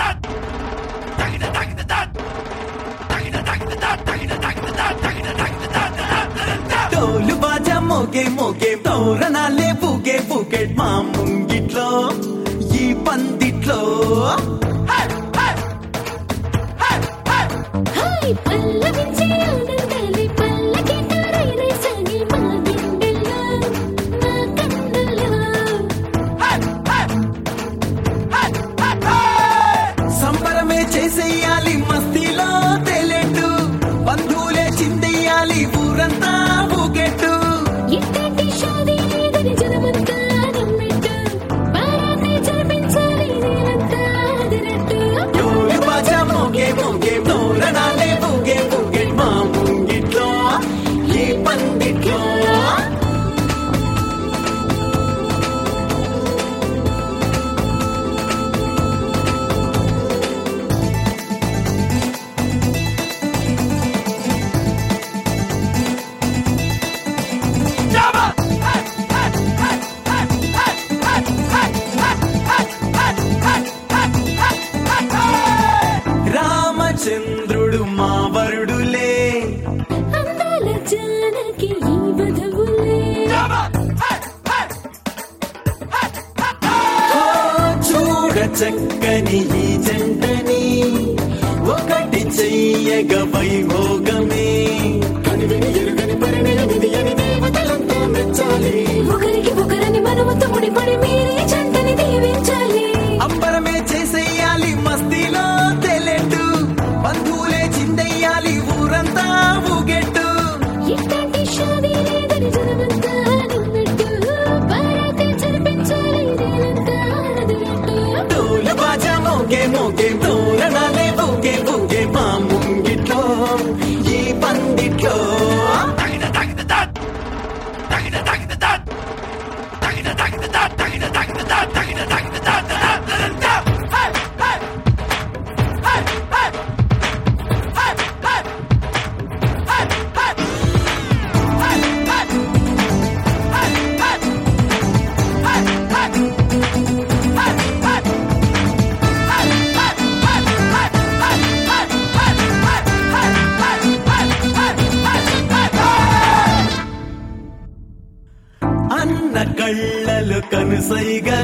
డోలు బాజా మోగే మోగే తోరణాలే బూగే బూగే మా ముంగిట్లో ఈ పందిట్లో సంబరమే చేసేయాలి మస్తీలో తేలెట్టు బంధువులే చిందెయ్యాలి ఊరంతా ఊగెట్టు డోలు బాజా మోగే మోగే తోరణాలే బూగే బూగే మా ముంగిట్లో ఈ పందిట్లో రామచంద్రుడు మా వరుడులే అందాల జానకి ఈ వధవులే చూడ చక్కని ఈ జంటని ఒకటి చెయ్యగ వైభోగమే కనివిని ఎరుగని పరిణయమిది అని దేవతలంతా మెచ్చాలి ఒకరికి ఒకరని మనముతో ముడిపడి మీరే జంటని దీవించాలి అంబరమే చేసేయాలి మస్తీలో తెలెట్టు బంధువులే చిందెయ్యాలి ఊరంతా ఊగెట్టు ఇట్లాంటి షాదీ లేదని జనమంతా నమ్మెట్టు బారాతే జరిపించాలి నేనంతా నదిలెట్టు డోలు బాజా మోగే మోగే తోరణాలే బూగే బూగే మా ముంగిట్లో ఈ పందిట్లో అన్న కళ్ళలు కనుసైగా